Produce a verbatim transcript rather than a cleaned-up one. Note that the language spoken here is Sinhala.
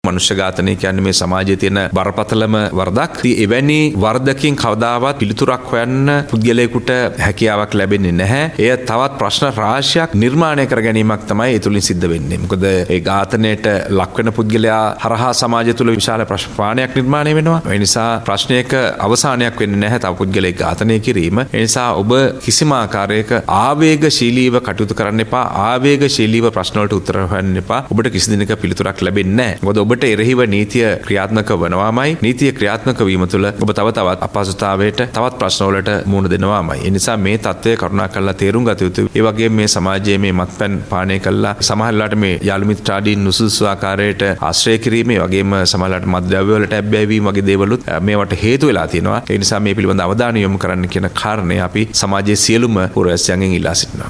මනුෂ්‍ය ඝාතනය කියන්නේ මේ සමාජයේ තියෙන බරපතලම වරදක්. ඉතින් එවැනි වරදකින් කවදාවත් පිළිතුරක් හොයන්න පුද්ගලයෙකුට හැකියාවක් ලැබෙන්නේ නැහැ. එය තවත් ප්‍රශ්න රාශියක් නිර්මාණය කර ගැනීමක් තමයි ඒ තුලින් සිද්ධ වෙන්නේ. මොකද ඒ ඝාතනයට ලක් වෙන පුද්ගලයා හරහා සමාජය තුල විශාල ප්‍රශ්නයක් නිර්මාණය වෙනවා. ඒ නිසා ප්‍රශ්නයක අවසානයක් වෙන්නේ නැහැ තව පුද්ගලයෙක් ඝාතනය කිරීම. ඒ නිසා ඔබ කිසිම ආකාරයක ආවේගශීලීව කටයුතු කරන්න එපා. ආවේගශීලීව ප්‍රශ්න වලට උත්තර හොයන්න එපා. ඔබට කිසි දිනක පිළිතුරක් ලැබෙන්නේ නැහැ. මොකද ඔබට එරෙහිව නීතිය ක්‍රියාත්මක වනවාමයි. නීතිය ක්‍රියාත්මක වීම තුළ ඔබ තව තවත් අපහසුතාවයට තවත් ප්‍රශ්න වලට මුහුණ දෙනවාමයි. ඒ නිසා මේ තත්ත්වය කරුණාකරලා තේරුම් ගත යුතුයි. ඒ වගේම මේ සමාජයේ මේ මත්පැන් පානය කළා සමහර වෙලාවට මේ යාළු මිත්‍රාදීන් නුසුසු ආකාරයට ආශ්‍රය කිරීම, ඒ වගේම සමහර වෙලාවට මත්ද්‍රව්‍ය වලට ඇබ්බැහිවීම වගේ දේවලුත් මේවට හේතු වෙලා තියෙනවා. ඒ නිසා මේ පිළිබඳ අවධානය යොමු කරන්න කියන කාරණේ අපි සමාජයේ සියලුම පුරවැසියන්ගෙන් ඉල්ලා සිටිනවා.